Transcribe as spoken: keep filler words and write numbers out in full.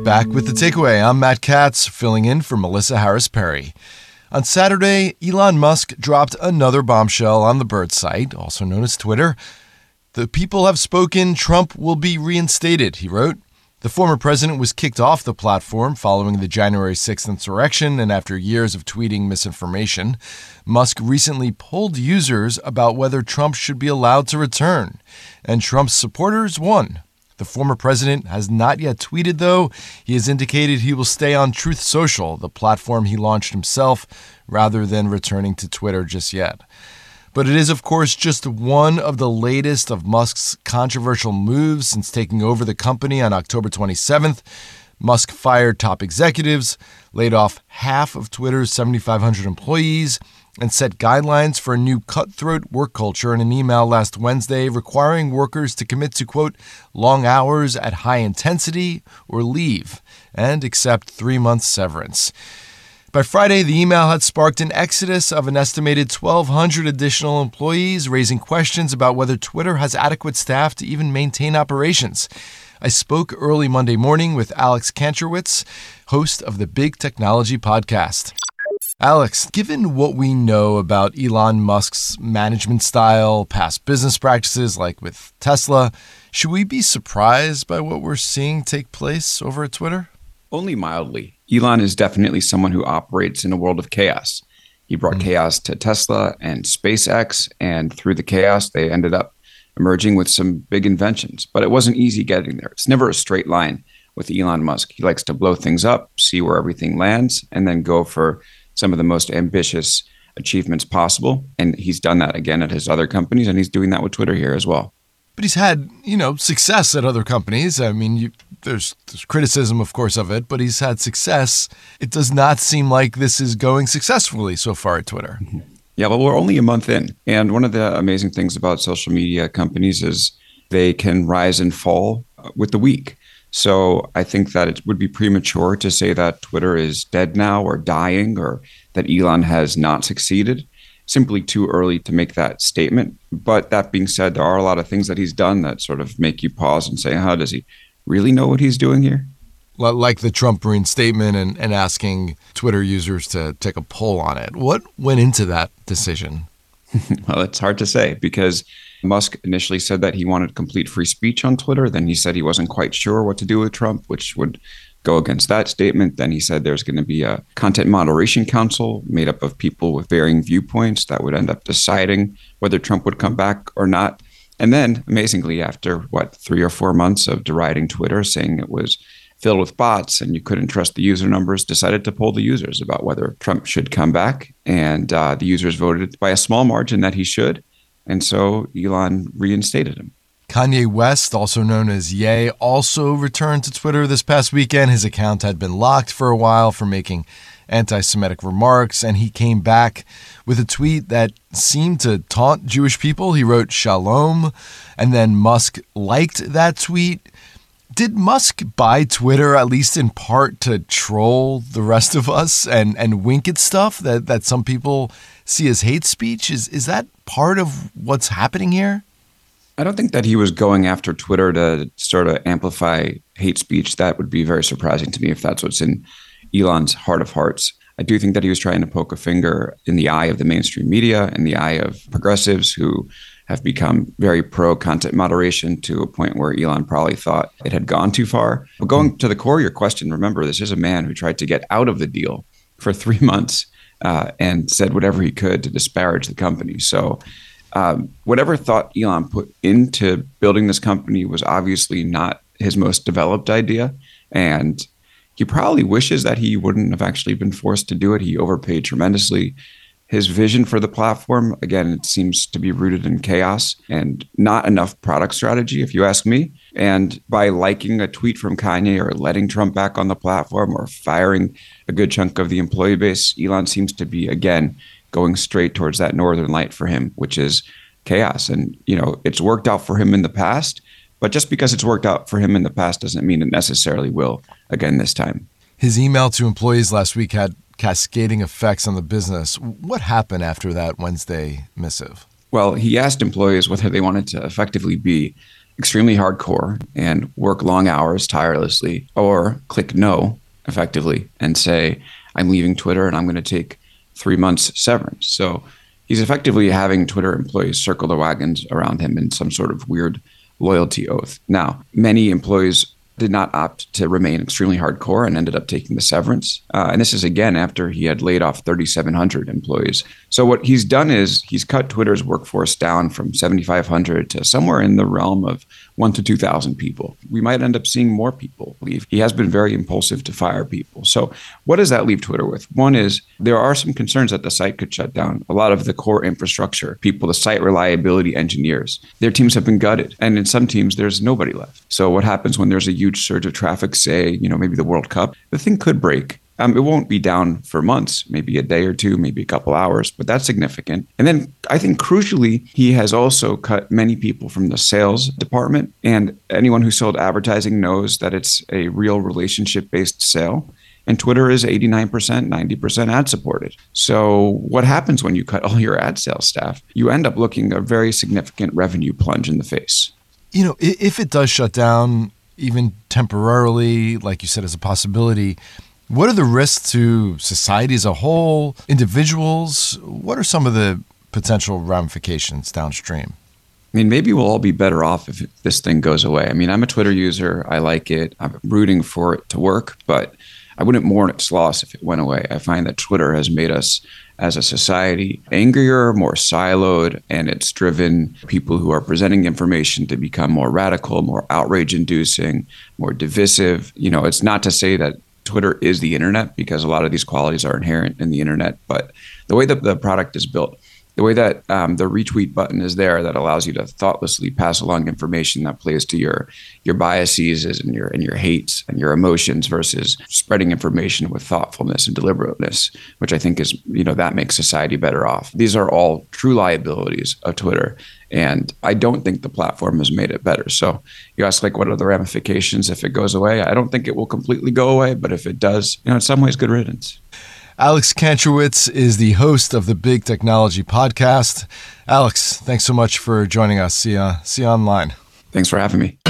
Back with the takeaway. I'm Matt Katz, filling in for Melissa Harris Perry. On Saturday, Elon Musk dropped another bombshell on the Bird site, also known as Twitter. The people have spoken. Trump will be reinstated, he wrote. The former president was kicked off the platform following the January sixth insurrection and after years of tweeting misinformation. Musk recently polled users about whether Trump should be allowed to return, and Trump's supporters won. The former president has not yet tweeted, though. He has indicated he will stay on Truth Social, the platform he launched himself, rather than returning to Twitter just yet. But it is, of course, just one of the latest of Musk's controversial moves since taking over the company on October twenty-seventh. Musk fired top executives, laid off half of Twitter's seventy-five hundred employees, and set guidelines for a new cutthroat work culture in an email last Wednesday requiring workers to commit to, quote, long hours at high intensity or leave and accept three months severance. By Friday, the email had sparked an exodus of an estimated twelve hundred additional employees, raising questions about whether Twitter has adequate staff to even maintain operations. I spoke early Monday morning with Alex Kantrowitz, host of the Big Technology Podcast. Alex, given what we know about Elon Musk's management style, past business practices like with Tesla, should we be surprised by what we're seeing take place over at Twitter? Only mildly. Elon is definitely someone who operates in a world of chaos. He brought mm. chaos to Tesla and SpaceX, and through the chaos, they ended up emerging with some big inventions. But it wasn't easy getting there. It's never a straight line with Elon Musk. He likes to blow things up, see where everything lands, and then go for some of the most ambitious achievements possible. And he's done that again at his other companies, and he's doing that with Twitter here as well. But he's had, you know, success at other companies. I mean, you, there's, there's criticism, of course, of it, but he's had success. It does not seem like this is going successfully so far at Twitter. Mm-hmm. Yeah, well, we're only a month in. And one of the amazing things about social media companies is they can rise and fall with the week. So I think that it would be premature to say that Twitter is dead now or dying or that Elon has not succeeded. Simply too early to make that statement. But that being said, there are a lot of things that he's done that sort of make you pause and say, how does he really know what he's doing here? Like the Trump reinstatement and, and asking Twitter users to take a poll on it. What went into that decision? Well, it's hard to say because Musk initially said that he wanted complete free speech on Twitter. Then he said he wasn't quite sure what to do with Trump, which would go against that statement. Then he said there's going to be a content moderation council made up of people with varying viewpoints that would end up deciding whether Trump would come back or not. And then, amazingly, after, what, three or four months of deriding Twitter, saying it was filled with bots and you couldn't trust the user numbers, decided to poll the users about whether Trump should come back. And uh, the users voted by a small margin that he should. And so Elon reinstated him. Kanye West, also known as Ye, also returned to Twitter this past weekend. His account had been locked for a while for making anti-Semitic remarks, and he came back with a tweet that seemed to taunt Jewish people. He wrote Shalom, and then Musk liked that tweet. Did Musk buy Twitter, at least in part, to troll the rest of us and, and wink at stuff that, that some people see as hate speech? Is, is that part of what's happening here? I don't think that he was going after Twitter to sort of amplify hate speech. That would be very surprising to me if that's what's in Elon's heart of hearts. I do think that he was trying to poke a finger in the eye of the mainstream media, in the eye of progressives who have become very pro-content moderation to a point where Elon probably thought it had gone too far. But going to the core of your question, remember, this is a man who tried to get out of the deal for three months uh, and said whatever he could to disparage the company. So Um, whatever thought Elon put into building this company was obviously not his most developed idea. And he probably wishes that he wouldn't have actually been forced to do it. He overpaid tremendously. His vision for the platform, again, it seems to be rooted in chaos and not enough product strategy, if you ask me. And by liking a tweet from Kanye or letting Trump back on the platform or firing a good chunk of the employee base, Elon seems to be, again, going straight towards that northern light for him, which is chaos. And, you know, it's worked out for him in the past, but just because it's worked out for him in the past doesn't mean it necessarily will again this time. His email to employees last week had cascading effects on the business. What happened after that Wednesday missive? Well, he asked employees whether they wanted to effectively be extremely hardcore and work long hours tirelessly, or click no effectively and say, I'm leaving Twitter and I'm going to take three months severance. So he's effectively having Twitter employees circle the wagons around him in some sort of weird loyalty oath. Now, many employees did not opt to remain extremely hardcore and ended up taking the severance. Uh, and this is, again, after he had laid off thirty-seven hundred employees. So what he's done is he's cut Twitter's workforce down from seventy-five hundred to somewhere in the realm of one to two thousand people. We might end up seeing more people leave. He has been very impulsive to fire people. So what does that leave Twitter with? One is there are some concerns that the site could shut down. A lot of the core infrastructure people, the site reliability engineers, their teams have been gutted. And in some teams, there's nobody left. So what happens when there's a huge surge of traffic, say, you know, maybe the World Cup, the thing could break. Um, it won't be down for months, maybe a day or two, maybe a couple hours, but that's significant. And then I think crucially, he has also cut many people from the sales department. And anyone who sold advertising knows that it's a real relationship-based sale. And Twitter is eighty-nine percent, ninety percent ad supported. So what happens when you cut all your ad sales staff? You end up looking a very significant revenue plunge in the face. You know, if it does shut down, even temporarily, like you said, as a possibility, what are the risks to society as a whole, individuals? What are some of the potential ramifications downstream? I mean, maybe we'll all be better off if this thing goes away. I mean, I'm a Twitter user. I like it. I'm rooting for it to work, but I wouldn't mourn its loss if it went away. I find that Twitter has made us as a society angrier, more siloed, and it's driven people who are presenting information to become more radical, more outrage-inducing, more divisive. You know, it's not to say that Twitter is the internet, because a lot of these qualities are inherent in the internet, but the way that the product is built, the way that um, the retweet button is there that allows you to thoughtlessly pass along information that plays to your your biases and your and your hates and your emotions versus spreading information with thoughtfulness and deliberateness, which I think is, you know, that makes society better off. These are all true liabilities of Twitter. And I don't think the platform has made it better. So you ask, like, what are the ramifications if it goes away? I don't think it will completely go away, but if it does, you know, in some ways, good riddance. Alex Kantrowitz is the host of the Big Technology Podcast. Alex, thanks so much for joining us. See you, see you online. Thanks for having me.